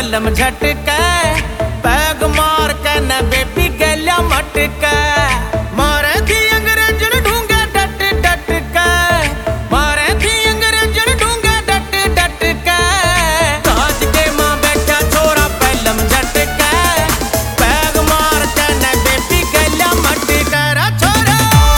पहलम झटका पैग मार के न बेबी गैल्या मटका मारे थी अंग्रेजन ढूंगा डट डट का मारे थी अंग्रेजन ढूंगा डट डट का ताज के मां बैठा छोरा पहलम झटका पैग मार के न बेबी गैल्या मटका रा छोरा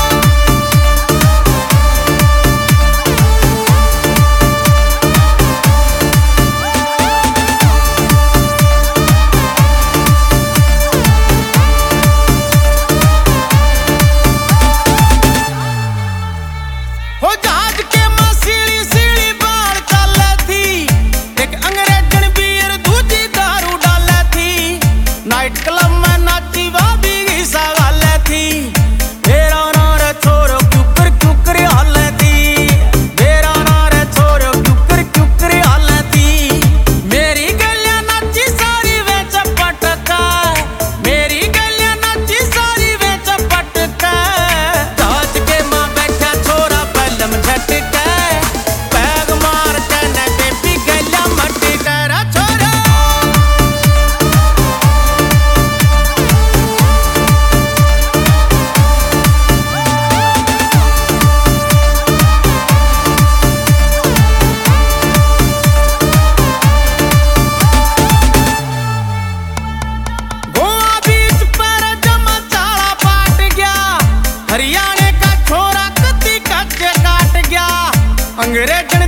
क्लब में नाची बाबी की सवाल थी मेरा नार छोरो क्यूकर क्यूकर हाल थी मेरा नार छोरो क्यूकर क्यूकर हाल थी मेरी गलियां नाची सारी वे चपटका मेरी गलियां नाची सारी वे चपटका ताज के मां बैठा छोरा पहलम झटका पैग मार के न बेबी गलियां मटका रा छोरा हरियाणा का छोरा कत्ती कच्चे काट गया अंग्रेज